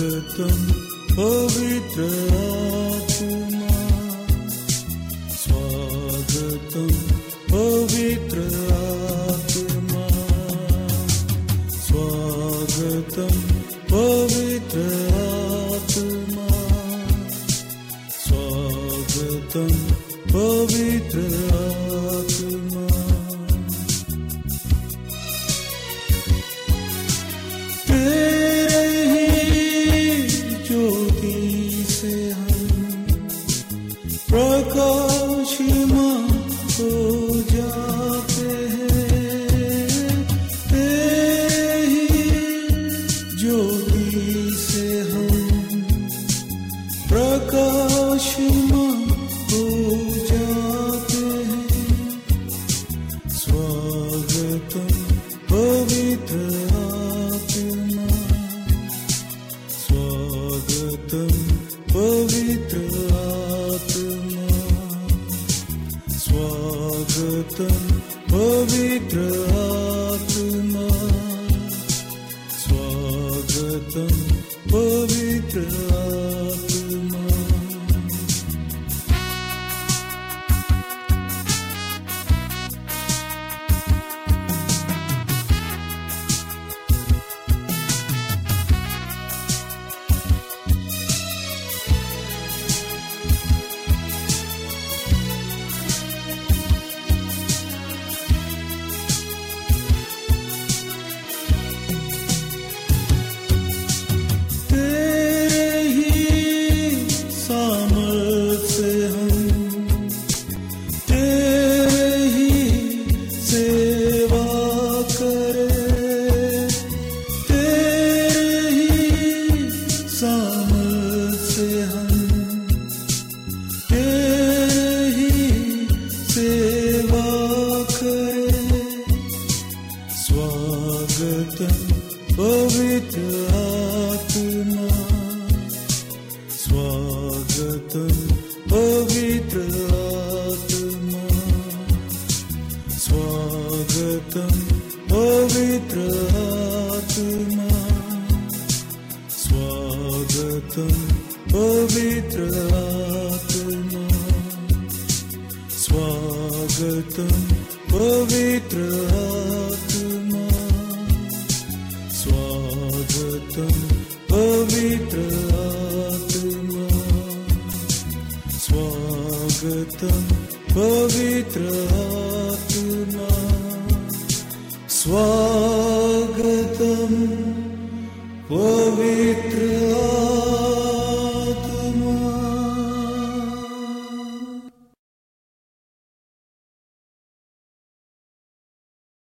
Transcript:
स्वागतं पवित्र आत्मा, स्वागतं पवित्र आत्मा, स्वागतं पवित्र आत्मा, स्वागतं पवित्र आत्मा। तेरे ही ज्योति से हम प्रकाशमान हो जाते हैं, तेरे ही ज्योति से हम प्रकाशमान हो जाते हैं। स्वागतं पवित्र आत्मा, स्वागतं पवित्र आत्मा, स्वागतं पवित्र आत्मा, स्वागतं पवित्र आत्मा। स्वागतं पवित्र आत्मा, स्वागतं पवित्र आत्मा, स्वागतं पवित्र आत्मा, स्वागतं पवित्र आत्मा, स्वागतं पवित्र आत्मा, स्वागतं पवित्र आत्मा, स्वागतं पवित्र आत्मा, स्वागतं पवित्र